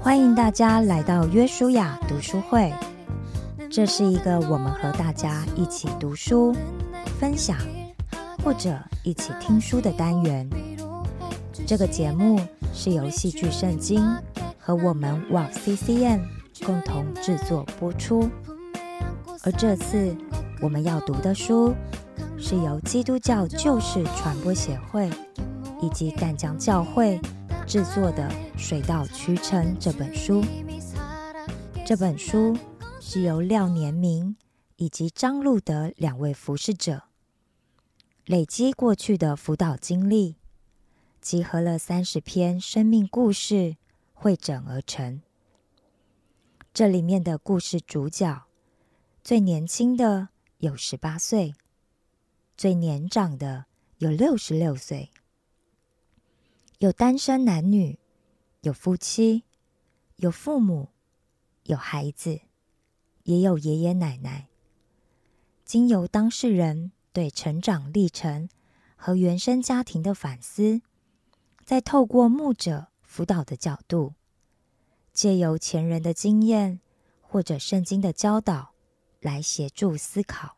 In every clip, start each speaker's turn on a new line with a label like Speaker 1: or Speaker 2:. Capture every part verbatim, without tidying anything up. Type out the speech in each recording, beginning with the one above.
Speaker 1: 欢迎大家来到约书亚读书会，这是一个我们和大家一起读书、分享或者一起听书的单元。这个节目是由戏剧圣经和我们 W A V C C M 共同制作播出。而这次我们要读的书是由基督教旧事传播协会以及淡江教会制作的《水到渠成》这本书。这本书是由廖年明以及张路德两位服事者累积过去的辅导经历，集合了三十篇生命故事汇整而成。这里面的故事主角，最年轻的有十八岁，最年长的有六十六岁，有单身男女，有夫妻，有父母，有孩子，也有爷爷奶奶。经由当事人对成长历程和原生家庭的反思，再透过牧者辅导的角度，借由前人的经验或者圣经的教导来协助思考。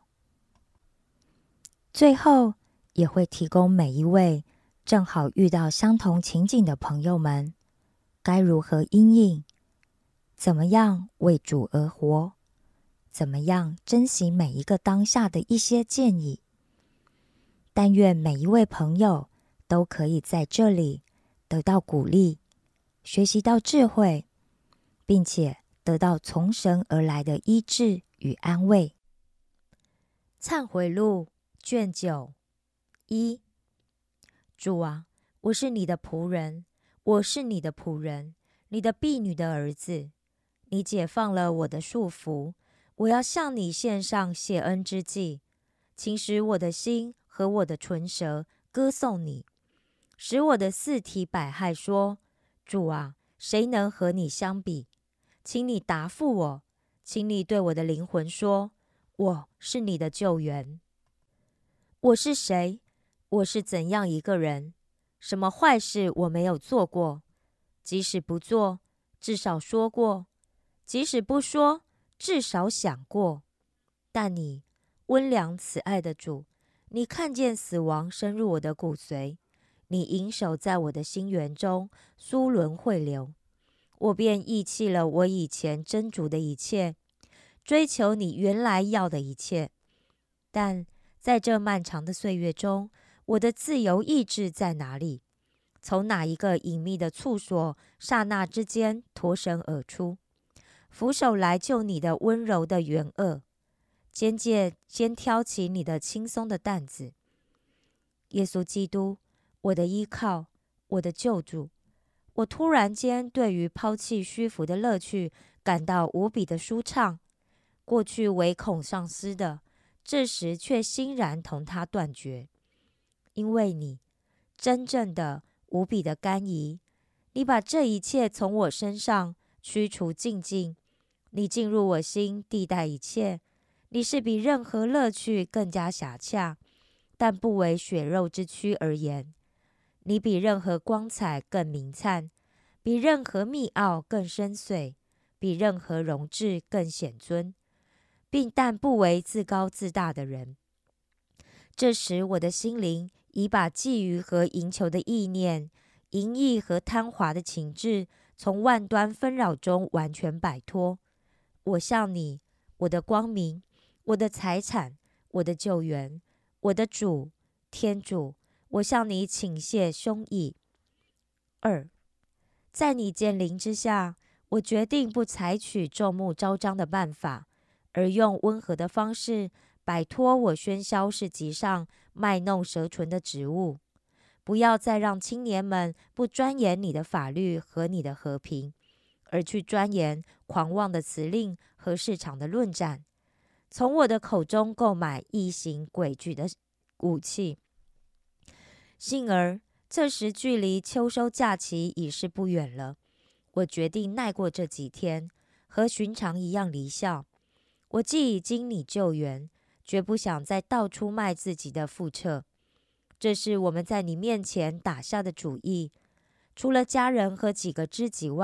Speaker 1: 最后也会提供每一位正好遇到相同情景的朋友们，该如何因应，怎么样为主而活，怎么样珍惜每一个当下的一些建议。但愿每一位朋友都可以在这里得到鼓励，学习到智慧，并且得到从神而来的医治与安慰。忏悔录卷九一，主啊，我是你的仆人，我是你的仆人，你的婢女的儿子。你解放了我的束缚，我要向你献上谢恩之祭，请使我的心和我的唇舌歌颂你，使我的四体百骸说：主啊，谁能和你相比？请你答复我，请你对我的灵魂说：我是你的救援。我是谁？我是怎样一个人？什么坏事我没有做过？即使不做，至少说过；即使不说，至少想过。但你温良慈爱的主，你看见死亡深入我的骨髓，你隐手在我的心园中，苏轮汇流。我便遗弃了我以前斟酌的一切，追求你原来要的一切。但在这漫长的岁月中，我的自由意志在哪里？从哪一个隐秘的处所，刹那之间脱身而出，俯手来救你的温柔的援恶，肩借先挑起你的轻松的担子。耶稣基督，我的依靠，我的救主，我突然间对于抛弃虚浮的乐趣感到无比的舒畅。过去唯恐丧失的，这时却欣然同他断绝。因为你真正的无比的甘饴，你把这一切从我身上驱除净尽，你进入我心，地带一切。你是比任何乐趣更加狭洽，但不为血肉之躯而言。你比任何光彩更明灿，比任何密奥更深邃，比任何荣志更显尊，并但不为自高自大的人。这时我的心灵已把觊觎和赢求的意念，淫逸和贪滑的情志，从万端纷扰中完全摆脱。我向你，我的光明，我的财产，我的救援，我的主天主，我向你倾泻胸臆。二，在你监临之下，我决定不采取众目昭彰的办法，而用温和的方式摆脱我喧嚣市集上卖弄蛇唇的职务。不要再让青年们不钻研你的法律和你的和平，而去钻研狂妄的辞令和市场的论战，从我的口中购买异形诡谲的武器。幸而这时距离秋收假期已是不远了，我决定耐过这几天，和寻常一样离校。我既已经你救援，绝不想再到处卖自己的复辙。这是我们在你面前打下的主意，除了家人和几个知己外，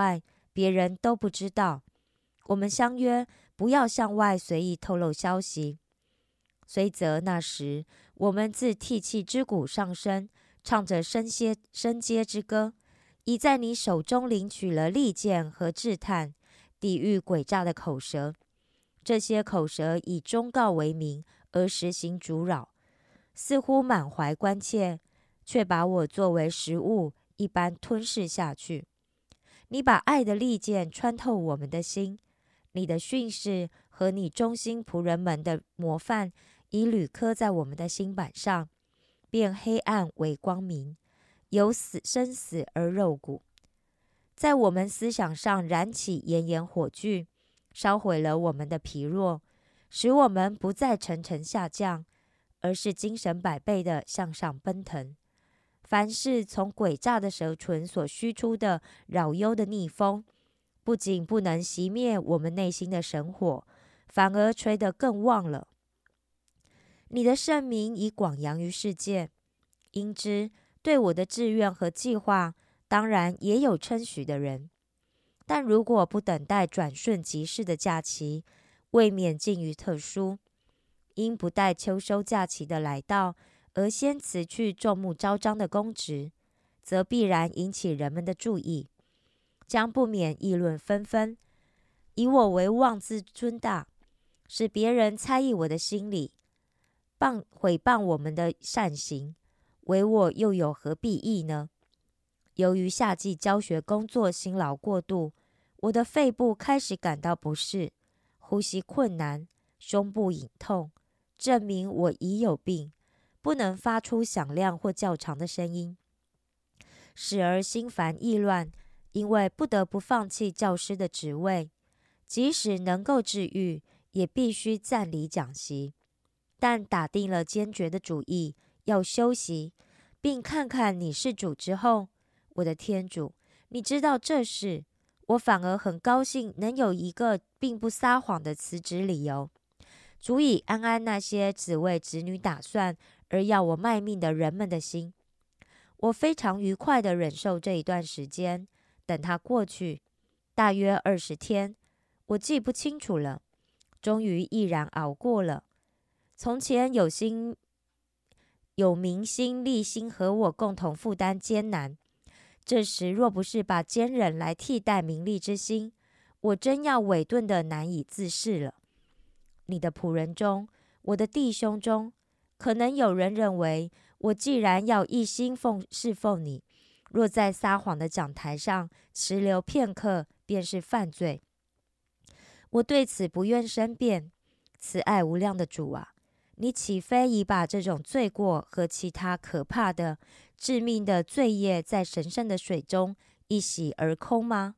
Speaker 1: 别人都不知道。我们相约不要向外随意透露消息。虽则那时我们自涕泣之谷上升，唱着升阶升阶之歌，已在你手中领取了利剑和试探，抵御诡诈的口舌。这些口舌以忠告为名而实行阻扰，似乎满怀关切，却把我作为食物一般吞噬下去。你把爱的利剑穿透我们的心，你的训示和你忠心仆人们的模范已屡刻在我们的心板上，变黑暗为光明，由死生死而肉骨，在我们思想上燃起炎炎火炬，烧毁了我们的疲弱，使我们不再沉沉下降，而是精神百倍地向上奔腾。凡是从诡诈的舌唇所须出的扰忧的逆风，不仅不能熄灭我们内心的神火，反而吹得更旺了。你的圣名已广扬于世界，因之对我的志愿和计划，当然也有称许的人。但如果不等待转瞬即逝的假期，未免近于特殊，因不待秋收假期的来到，而先辞去众目昭彰的公职，则必然引起人们的注意，将不免议论纷纷，以我为妄自尊大，使别人猜疑我的心理，谤毁谤我们的善行，唯我又有何裨益呢？由于夏季教学工作辛劳过度，我的肺部开始感到不适，呼吸困难，胸部隐痛，证明我已有病，不能发出响亮或较长的声音，时而心烦意乱，因为不得不放弃教师的职位，即使能够治愈，也必须暂离讲习。但打定了坚决的主意，要休息，并看看你是主之后，我的天主，你知道这事，我反而很高兴能有一个并不撒谎的辞职理由，足以安安那些只为子女打算而要我卖命的人们的心。我非常愉快地忍受这一段时间，等它过去，大约二十天，我记不清楚了，终于毅然熬过了。从前有心有明心立心和我共同负担艰难，这时若不是把坚忍来替代名利之心，我真要委顿的难以自视了。你的仆人中，我的弟兄中，可能有人认为，我既然要一心奉侍奉你，若在撒谎的讲台上迟留片刻，便是犯罪。我对此不愿申辩。慈爱无量的主啊，你岂非已把这种罪过和其他可怕的、致命的罪业在神圣的水中一洗而空吗？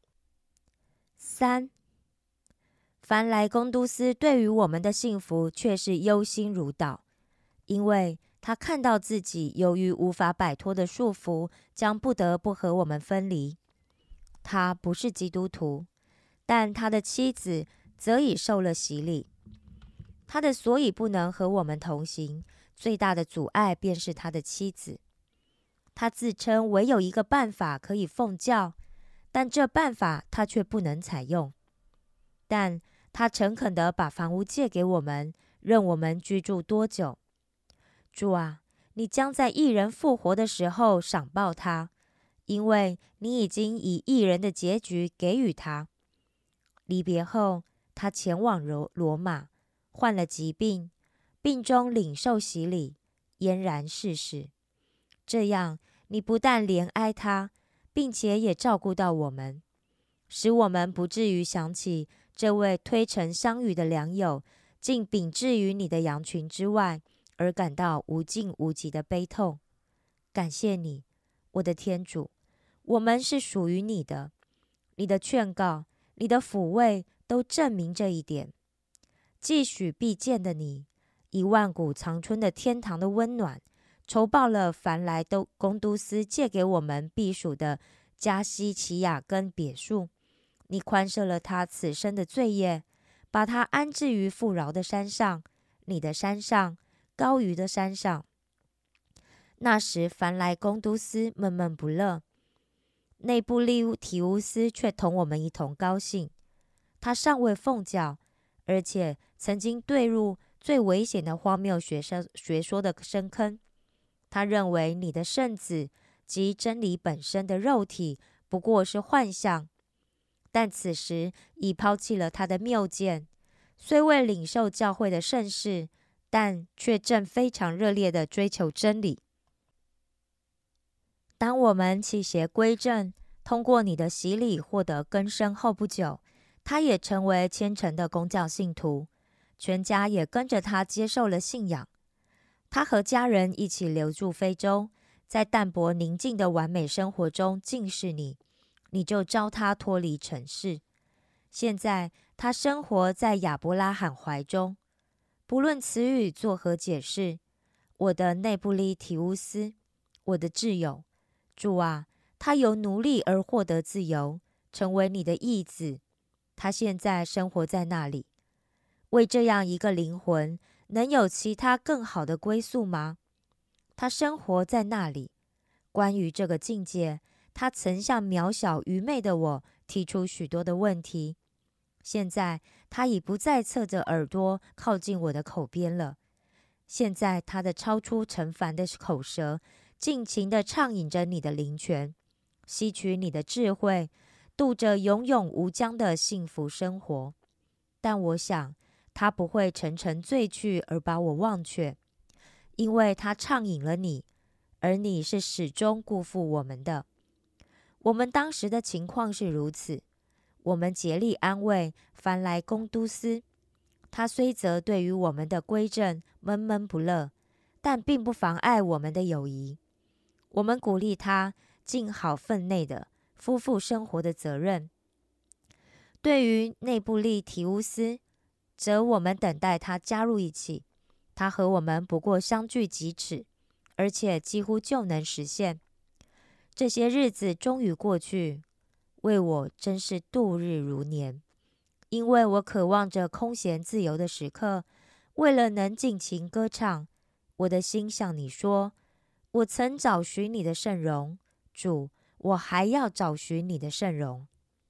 Speaker 1: 三，凡莱公督斯对于我们的幸福却是忧心如捣，因为他看到自己由于无法摆脱的束缚，将不得不和我们分离。他不是基督徒，但他的妻子则已受了洗礼。他的所以不能和我们同行，最大的阻碍便是他的妻子。他自称唯有一个办法可以奉教，但这办法他却不能采用。但他诚恳地把房屋借给我们，任我们居住多久。主啊，你将在义人复活的时候赏报他，因为你已经以义人的结局给予他。离别后，他前往罗罗马，患了疾病，病中领受洗礼，嫣然逝世。这样，你不但怜爱他，并且也照顾到我们，使我们不至于想起这位推陈相与的良友，竟秉至于你的羊群之外，而感到无尽无极的悲痛。感谢你，我的天主，我们是属于你的，你的劝告，你的抚慰都证明这一点。继许必见的你，以万古长春的天堂的温暖，酬报了凡莱都公督斯借给我们避暑的加西奇亚根别墅。你宽赦了他此生的罪业，把他安置于富饶的山上，你的山上，高于的山上。那时凡莱公督斯闷闷不乐， 内布利提乌斯却同我们一同高兴。他尚未奉教，而且曾经坠入最危险的荒谬学说学说的深坑。他认为你的圣子及真理本身的肉体不过是幻象，但此时已抛弃了他的谬见，虽未领受教会的圣事，但却正非常热烈地追求真理。当我们弃邪归正，通过你的洗礼获得更生后不久，他也成为虔诚的公教信徒，全家也跟着他接受了信仰。他和家人一起留住非洲，在淡泊宁静的完美生活中敬视你，你就召他脱离尘世。现在他生活在亚伯拉罕怀中。不论词语作何解释，我的内布利提乌斯，我的挚友，主啊，他由奴隶而获得自由，成为你的义子。他现在生活在那里。为这样一个灵魂，能有其他更好的归宿吗？他生活在那里。关于这个境界，他曾向渺小愚昧的我提出许多的问题。现在他已不再侧着耳朵靠近我的口边了。现在他的超出尘凡的口舌，尽情地畅饮着你的灵泉，吸取你的智慧，度着永永无疆的幸福生活。但我想，他不会沉沉醉去而把我忘却，因为他畅饮了你，而你是始终辜负我们的。我们当时的情况是如此。我们竭力安慰凡来公都斯，他虽则对于我们的归正闷闷不乐，但并不妨碍我们的友谊。我们鼓励他尽好分内的夫妇生活的责任。对于内布利提乌斯，则我们等待他加入一起。他和我们不过相距几尺，而且几乎就能实现。这些日子终于过去，为我真是度日如年，因为我渴望着空闲自由的时刻。为了能尽情歌唱，我的心向你说：我曾找寻你的圣容，主，我还要找寻你的圣容。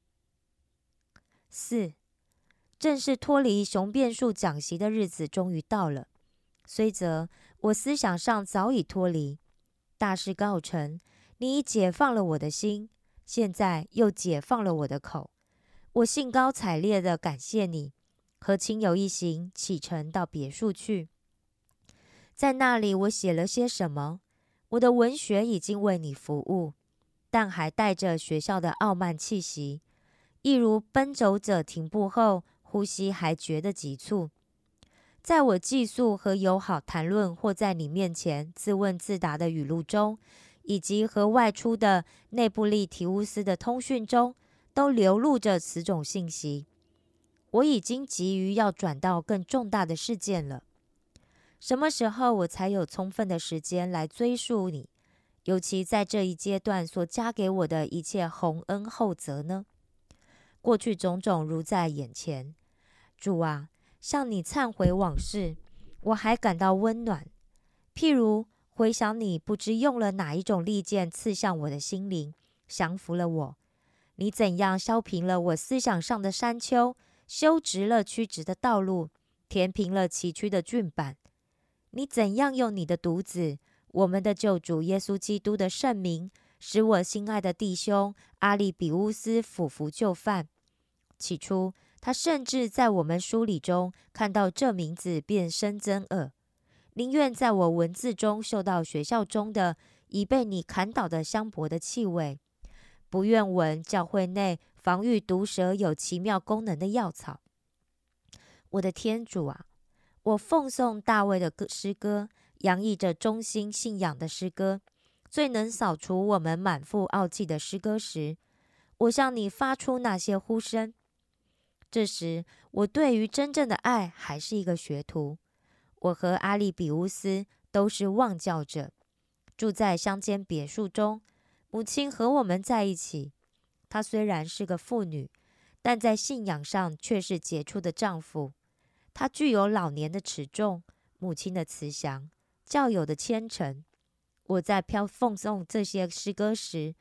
Speaker 1: 四，正是脱离雄辩术讲习的日子终于到了，虽则我思想上早已脱离。大事告成，你已解放了我的心，现在又解放了我的口。我兴高采烈地感谢你，和亲友一行启程到别墅去。在那里我写了些什么？我的文学已经为你服务，但还带着学校的傲慢气息，一如奔走者停步后，呼吸还觉得急促。在我寄宿和友好谈论，或在你面前自问自答的语录中，以及和外出的内布利提乌斯的通讯中，都流露着此种信息。我已经急于要转到更重大的事件了。什么时候我才有充分的时间来追溯你，尤其在这一阶段所加给我的一切洪恩厚泽呢？过去种种如在眼前。主啊，向你忏悔往事，我还感到温暖。譬如回想你不知用了哪一种利剑刺向我的心灵，降服了我。你怎样削平了我思想上的山丘，修直了曲直的道路，填平了崎岖的峻坂。你怎样用你的独子，我们的救主耶稣基督的圣名，使我心爱的弟兄阿利比乌斯俯伏就范。起初他甚至在我们书里中看到这名字便生憎恶，宁愿在我文字中嗅到学校中的已被你砍倒的香柏的气味，不愿闻教会内防御毒蛇有奇妙功能的药草。我的天主啊，我奉颂大卫的诗歌，洋溢着忠心信仰的诗歌，最能扫除我们满腹傲气的诗歌时，我向你发出那些呼声。这时我对于真正的爱还是一个学徒。我和阿利比乌斯都是望教者，住在乡间别墅中，母亲和我们在一起。她虽然是个妇女，但在信仰上却是杰出的丈夫。她具有老年的持重，母亲的慈祥，教友的虔诚。我在飘奉颂这些诗歌时，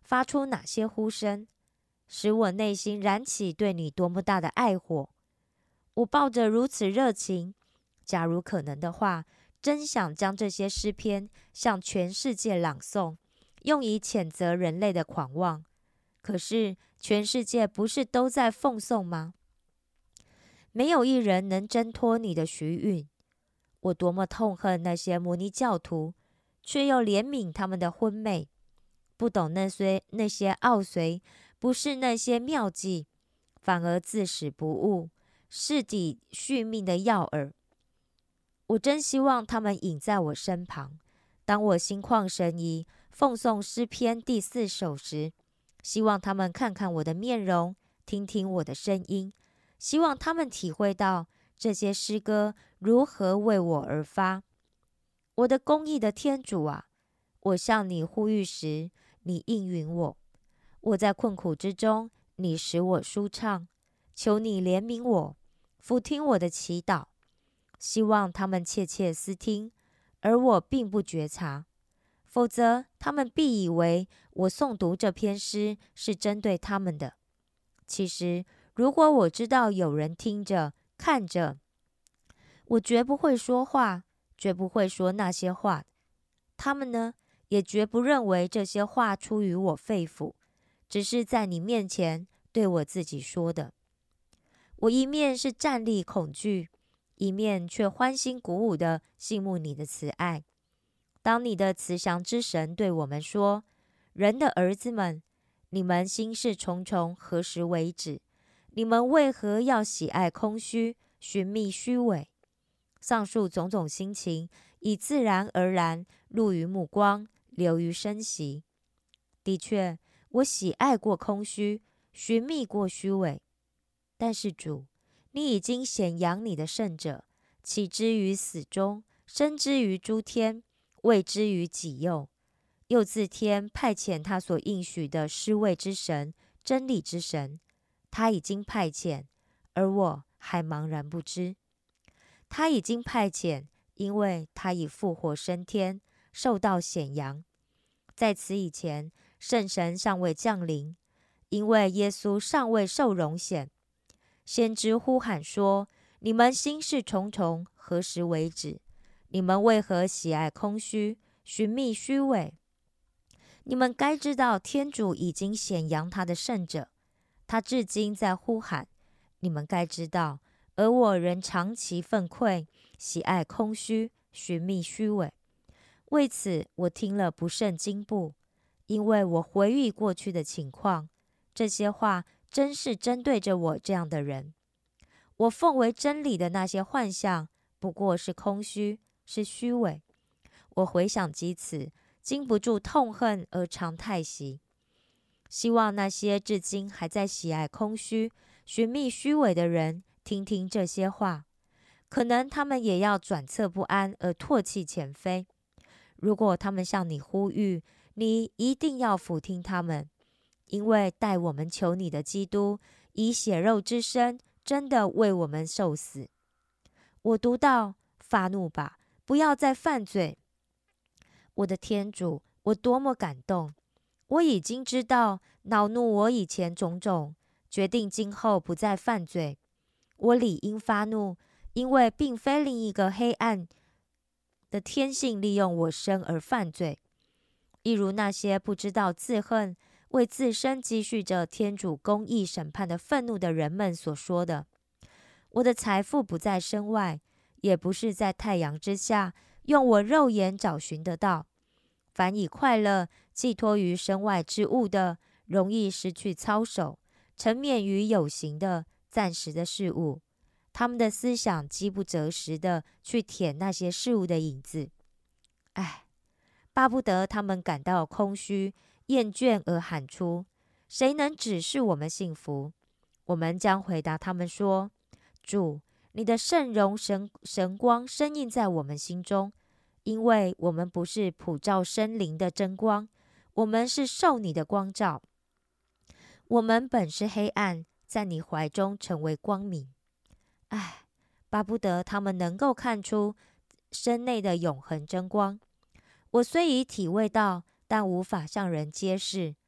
Speaker 2: 发出哪些呼声，使我内心燃起对你多么大的爱火。我抱着如此热情，假如可能的话，真想将这些诗篇向全世界朗诵，用以谴责人类的狂妄。可是全世界不是都在奉颂吗？没有一人能挣脱你的徐韵。我多么痛恨那些摩尼教徒，却又怜悯他们的昏昧，不懂那些那些奥随，不是那些妙计，反而自始不悟，是抵续命的要饵。我真希望他们隐在我身旁，当我心旷神怡奉诵诗篇第四首时，希望他们看看我的面容，听听我的声音，希望他们体会到这些诗歌如何为我而发。我的公义的天主啊，我向你呼吁时，你应允我；我在困苦之中，你使我舒畅。求你怜悯我，俯听我的祈祷。希望他们窃窃私听，而我并不觉察，否则他们必以为我诵读这篇诗是针对他们的。其实，如果我知道有人听着、看着，我绝不会说话，绝不会说那些话。他们呢，也绝不认为这些话出于我肺腑，只是在你面前对我自己说的。我一面是战栗恐惧，一面却欢欣鼓舞地羡慕你的慈爱。当你的慈祥之神对我们说：“人的儿子们，你们心事重重，何时为止？你们为何要喜爱空虚，寻觅虚伪？”上述种种心情，以自然而然入于目光，流于声息。的确，我喜爱过空虚，寻觅过虚伪。但是主，你已经显扬你的圣者，起之于死中，生之于诸天，位之于己右，又自天派遣他所应许的施位之神、真理之神。他已经派遣，而我还茫然不知。他已经派遣，因为他已复活升天，受到显扬。在此以前，圣神尚未降临，因为耶稣尚未受荣显。先知呼喊说：“你们心事重重，何时为止？你们为何喜爱空虚，寻觅虚伪？”你们该知道，天主已经显扬他的圣者，他至今在呼喊。你们该知道，而我仍长期愤愧，喜爱空虚，寻觅虚伪。为此，我听了不胜惊怖，因为我回忆过去的情况，这些话真是针对着我这样的人。我奉为真理的那些幻象，不过是空虚，是虚伪。我回想及此，禁不住痛恨而常叹息。希望那些至今还在喜爱空虚、寻觅虚伪的人，听听这些话，可能他们也要转侧不安而唾弃前非。如果他们向你呼吁，你一定要俯听他们，因为代我们求你的基督，以血肉之身，真的为我们受死。我读到：发怒吧，不要再犯罪。我的天主，我多么感动！我已经知道恼怒我以前种种，决定今后不再犯罪。我理应发怒，因为并非另一个黑暗的天性利用我身而犯罪，一如那些不知道自恨，为自身积蓄着天主公义审判的愤怒的人们所说的。我的财富不在身外，也不是在太阳之下，用我肉眼找寻得到。凡以快乐寄托于身外之物的，容易失去操守，沉湎于有形的暂时的事物。他们的思想饥不择食的去舔那些事物的影子。唉，巴不得他们感到空虚、厌倦而喊出：“谁能指示我们幸福？”我们将回答他们说：“主，你的圣容神神光深印在我们心中，因为我们不是普照生灵的真光，我们是受你的光照。我们本是黑暗，在你怀中成为光明。”唉，巴不得他们能够看出身内的永恒真光。我虽已体味到，但无法向人揭示。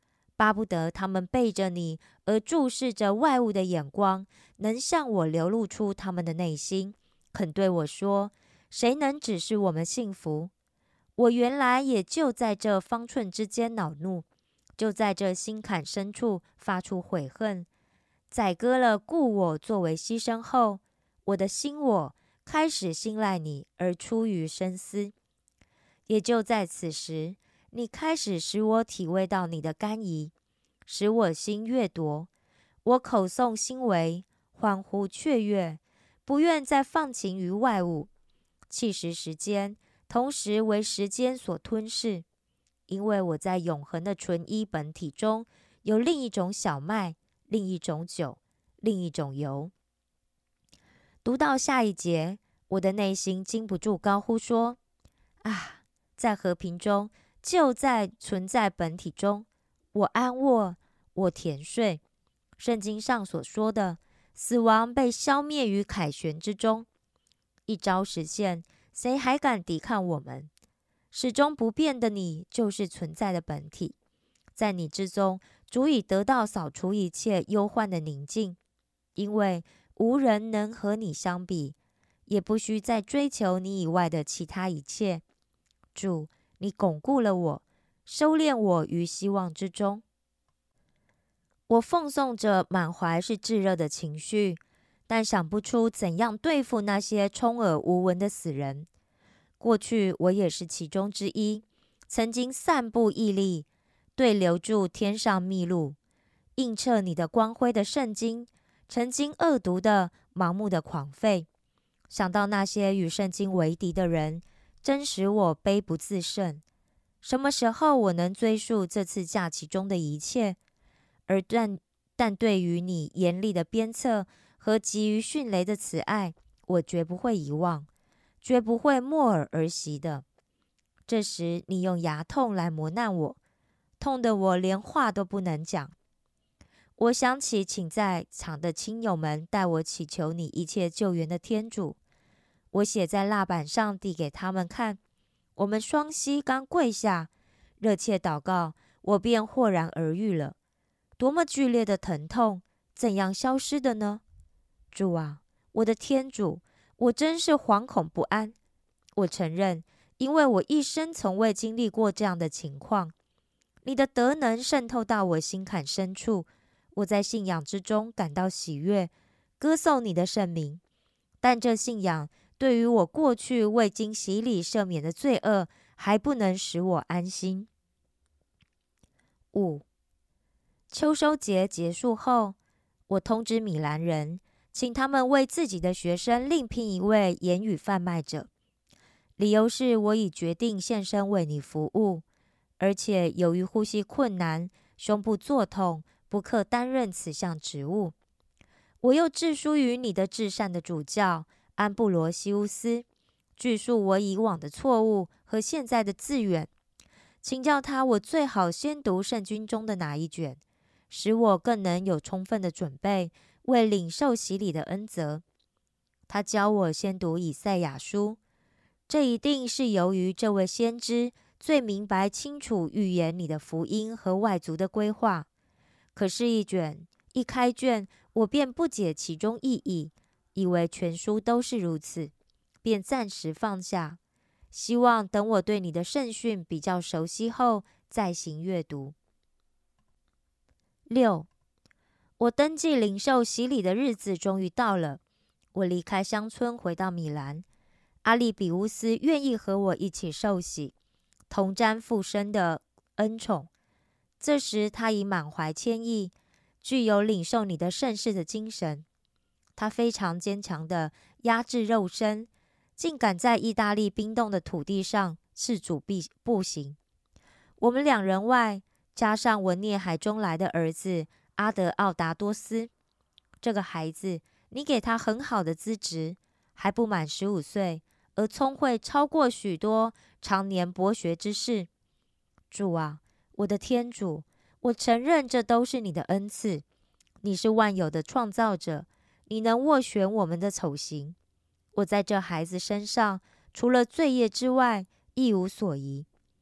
Speaker 2: 巴不得他们背着你而注视着外物的眼光，能向我流露出他们的内心，肯对我说：谁能指示我们幸福？我原来也就在这方寸之间恼怒，就在这心坎深处发出悔恨。宰割了故我作为牺牲后，我的新我开始信赖你而出于深思。也就在此时，你开始使我体味到你的甘怡，使我心悦夺。我口诵心为，欢呼雀跃，不愿再放情于外物，弃食时间，同时为时间所吞噬。因为我在永恒的纯一本体中，有另一种小麦，另一种酒，另一种油。读到下一节，我的内心禁不住高呼说：啊，在和平中，就在存在本体中，我安卧，我甜睡。圣经上所说的，死亡被消灭于凯旋之中，一朝实现，谁还敢抵抗我们？始终不变的你，就是存在的本体，在你之中，足以得到扫除一切忧患的宁静，因为无人能和你相比，也不需再追求你以外的其他一切。主，你巩固了我，收敛我于希望之中。我奉颂着满怀是炙热的情绪，但想不出怎样对付那些充耳无闻的死人。过去我也是其中之一，曾经散布毅力，对留住天上秘录，映彻你的光辉的圣经，曾经恶毒的、盲目的狂吠。想到那些与圣经为敌的人，真使我悲不自胜。什么时候我能追溯这次假期中的一切？而但但对于你严厉的鞭策和急于迅雷的慈爱，我绝不会遗忘，绝不会默尔而息的。这时你用牙痛来磨难我，痛得我连话都不能讲。我想起请在场的亲友们代我祈求你一切救援的天主，我写在蜡板上递给他们看。我们双膝刚跪下，热切祷告，我便豁然而愈了。多么剧烈的疼痛，怎样消失的呢？主啊，我的天主，我真是惶恐不安。我承认，因为我一生从未经历过这样的情况。你的德能渗透到我心坎深处，我在信仰之中感到喜悦，歌颂你的圣名。但这信仰对于我过去未经洗礼赦免的罪恶，还不能使我安心。五秋收节结束后，我通知米兰人，请他们为自己的学生另聘一位言语贩卖者。理由是我已决定献身为你服务，而且由于呼吸困难、胸部作痛，不可担任此项职务。我又致书于你的至善的主教安布罗西乌斯，叙述我以往的错误和现在的自远，请教他我最好先读圣经中的哪一卷，使我更能有充分的准备，为领受洗礼的恩泽。他教我先读以赛亚书，这一定是由于这位先知最明白清楚预言你的福音和外族的规划。可是，一卷一开卷，我便不解其中意义，以为全书都是如此，便暂时放下，希望等我对你的圣训比较熟悉后再行阅读。六，我登记领受洗礼的日子终于到了。我离开乡村回到米兰，阿利比乌斯愿意和我一起受洗，同沾父生的恩宠。这时他已满怀谦意，具有领受你的圣事的精神。他非常坚强地压制肉身，竟敢在意大利冰冻的土地上赤足步行。我们两人外，加上我孽海中来的儿子阿德奥达多斯。这个孩子，你给他很好的资质，还不满十五岁，而聪慧超过许多常年博学之士。主啊，我的天主，我承认这都是你的恩赐。你是万有的创造者，你能斡旋我们的丑行。我在这孩子身上，除了罪业之外，一无所疑。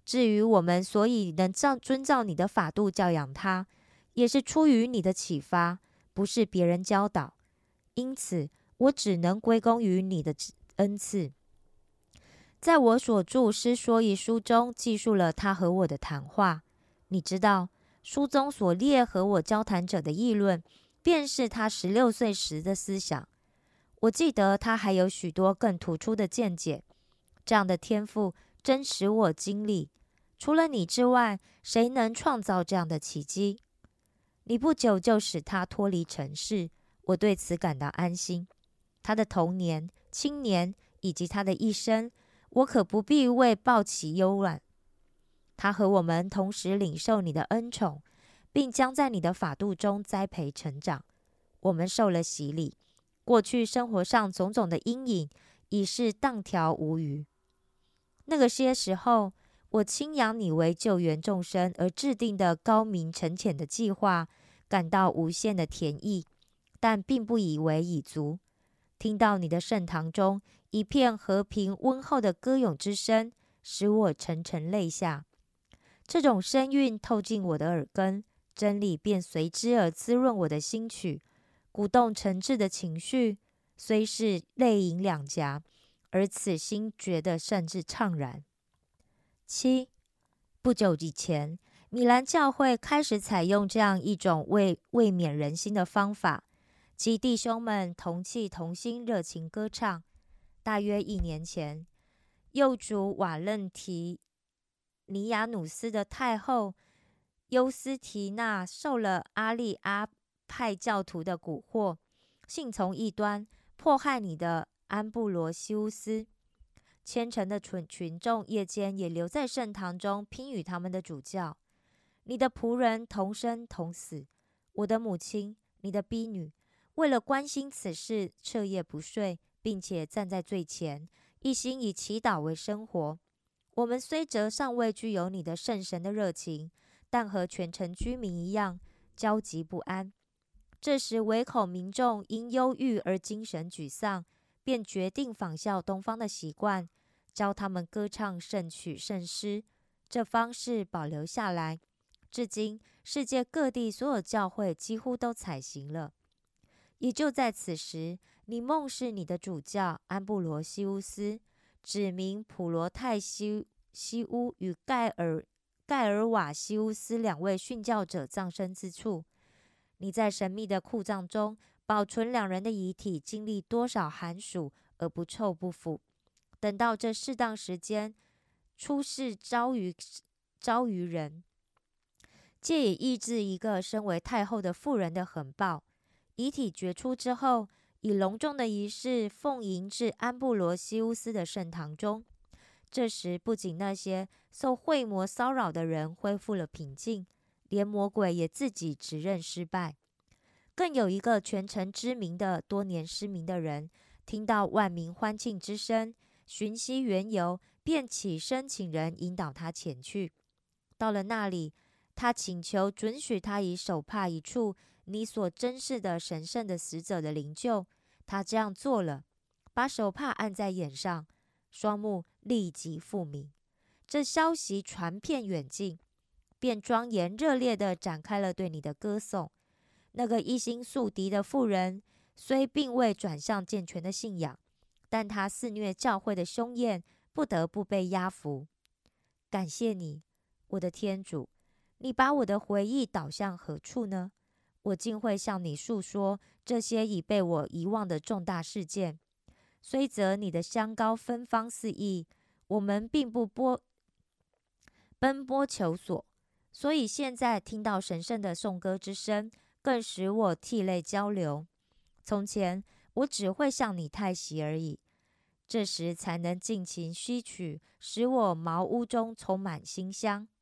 Speaker 2: 至于我们所以能照遵照你的法度教养他，也是出于你的启发，不是别人教导。因此，我只能归功于你的恩赐。在我所著《师说》一书中，记述了他和我的谈话。你知道，书中所列和我交谈者的议论，便是他十六岁时的思想。我记得他还有许多更突出的见解。这样的天赋真使我经历，除了你之外，谁能创造这样的奇迹？你不久就使他脱离尘世，我对此感到安心。他的童年、青年以及他的一生，我可不必为抱其忧乱。他和我们同时领受你的恩宠，并将在你的法度中栽培成长。我们受了洗礼，过去生活上种种的阴影已是荡条无余。那个些时候，我倾仰你为救援众生而制定的高明沉潜的计划，感到无限的甜意，但并不以为已足。听到你的圣堂中一片和平温厚的歌咏之声，使我沉沉泪下。这种声韵透进我的耳根，真理便随之而滋润我的心曲，鼓动诚挚的情绪，虽是泪盈两颊，而此心觉得甚至怅然。七，不久以前，米兰教会开始采用这样一种慰慰勉人心的方法，即弟兄们同气同心，热情歌唱。大约一年前，幼主瓦楞提尼亚努斯的太后优斯提娜受了阿利阿派教徒的蛊惑，信从异端，迫害你的安布罗西乌斯。虔诚的群群众夜间也留在圣堂中，拼与他们的主教。你的仆人同生同死，我的母亲，你的婢女，为了关心此事，彻夜不睡，并且站在最前，一心以祈祷为生活。我们虽则尚未具有你的圣神的热情，但和全城居民一样焦急不安。这时唯恐民众因忧郁而精神沮丧，便决定仿效东方的习惯，教他们歌唱圣曲圣诗。这方式保留下来，至今世界各地所有教会几乎都采行了。也就在此时，你梦视你的主教安布罗西乌斯，指明普罗泰西西乌与盖尔盖尔瓦西乌斯两位殉教者葬身之处。你在神秘的库葬中保存两人的遗体，经历多少寒暑而不臭不腐。等到这适当时间，出事招于招于人，借以抑制一个身为太后的妇人的横暴。遗体掘出之后，以隆重的仪式奉迎至安布罗西乌斯的圣堂中。这时，不仅那些受秽魔骚扰的人恢复了平静，连魔鬼也自己指认失败。更有一个全城知名的、多年失明的人，听到万民欢庆之声，寻悉缘由，便起身请人引导他前去。到了那里，他请求准许他以手帕一处你所珍视的神圣的死者的灵柩。他这样做了，把手帕按在眼上，双目立即复明。这消息传遍远近，便庄严热烈地展开了对你的歌颂。那个一心宿敌的妇人虽并未转向健全的信仰，但他肆虐教会的凶焰不得不被压服。感谢你，我的天主，你把我的回忆导向何处呢？我竟会向你述说这些已被我遗忘的重大事件。虽则你的香膏芬芳四溢，我们并不波奔波求索，所以现在听到神圣的颂歌之声，更使我涕泪交流。从前我只会向你叹息而已，这时才能尽情吸取，使我茅屋中充满馨香。